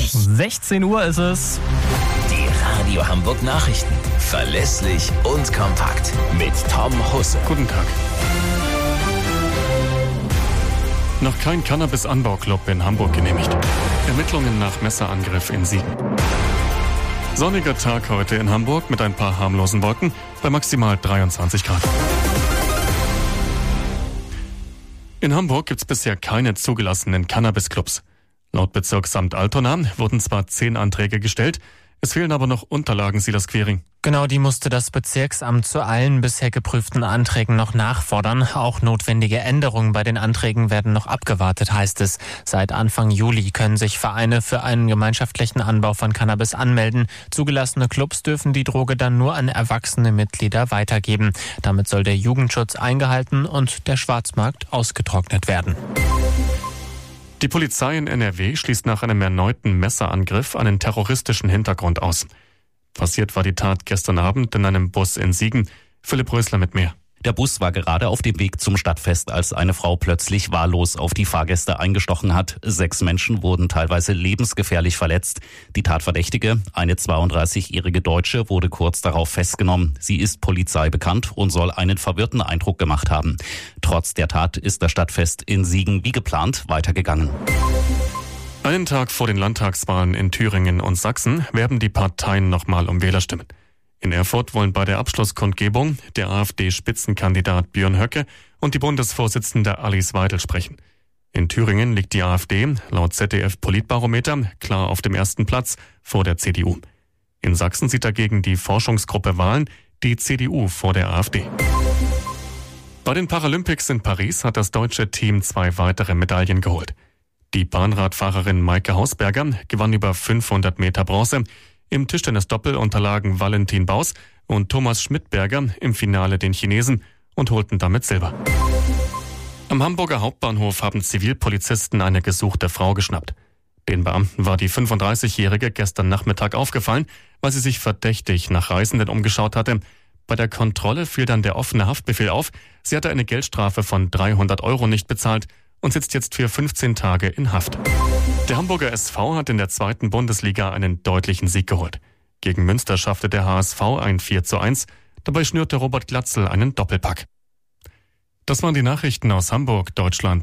16 Uhr ist es. Die Radio Hamburg Nachrichten. Verlässlich und kompakt. Mit Tom Husse. Guten Tag. Noch kein Cannabis-Anbauclub in Hamburg genehmigt. Ermittlungen nach Messerangriff in Siegen. Sonniger Tag heute in Hamburg mit ein paar harmlosen Wolken bei maximal 23 Grad. In Hamburg gibt es bisher keine zugelassenen Cannabis-Clubs. Laut Bezirksamt Altona wurden zwar 10 Anträge gestellt, es fehlen aber noch Unterlagen, Silas Quering. Genau, die musste das Bezirksamt zu allen bisher geprüften Anträgen noch nachfordern. Auch notwendige Änderungen bei den Anträgen werden noch abgewartet, heißt es. Seit Anfang Juli können sich Vereine für einen gemeinschaftlichen Anbau von Cannabis anmelden. Zugelassene Clubs dürfen die Droge dann nur an erwachsene Mitglieder weitergeben. Damit soll der Jugendschutz eingehalten und der Schwarzmarkt ausgetrocknet werden. Die Polizei in NRW schließt nach einem erneuten Messerangriff einen terroristischen Hintergrund aus. Passiert war die Tat gestern Abend in einem Bus in Siegen. Philipp Rösler mit mehr. Der Bus war gerade auf dem Weg zum Stadtfest, als eine Frau plötzlich wahllos auf die Fahrgäste eingestochen hat. 6 Menschen wurden teilweise lebensgefährlich verletzt. Die Tatverdächtige, eine 32-jährige Deutsche, wurde kurz darauf festgenommen. Sie ist Polizei bekannt und soll einen verwirrten Eindruck gemacht haben. Trotz der Tat ist das Stadtfest in Siegen wie geplant weitergegangen. Einen Tag vor den Landtagswahlen in Thüringen und Sachsen werben die Parteien nochmal um Wählerstimmen. In Erfurt wollen bei der Abschlusskundgebung der AfD-Spitzenkandidat Björn Höcke und die Bundesvorsitzende Alice Weidel sprechen. In Thüringen liegt die AfD laut ZDF-Politbarometer klar auf dem ersten Platz vor der CDU. In Sachsen sieht dagegen die Forschungsgruppe Wahlen die CDU vor der AfD. Bei den Paralympics in Paris hat das deutsche Team 2 weitere Medaillen geholt. Die Bahnradfahrerin Maike Hausberger gewann über 500 Meter Bronze. Im Tischtennisdoppel unterlagen Valentin Baus und Thomas Schmidberger im Finale den Chinesen und holten damit Silber. Am Hamburger Hauptbahnhof haben Zivilpolizisten eine gesuchte Frau geschnappt. Den Beamten war die 35-Jährige gestern Nachmittag aufgefallen, weil sie sich verdächtig nach Reisenden umgeschaut hatte. Bei der Kontrolle fiel dann der offene Haftbefehl auf. Sie hatte eine Geldstrafe von 300 € nicht bezahlt und sitzt jetzt für 15 Tage in Haft. Der Hamburger SV hat in der 2. Bundesliga einen deutlichen Sieg geholt. Gegen Münster schaffte der HSV ein 4:1. Dabei schnürte Robert Glatzel einen Doppelpack. Das waren die Nachrichten aus Hamburg, Deutschland.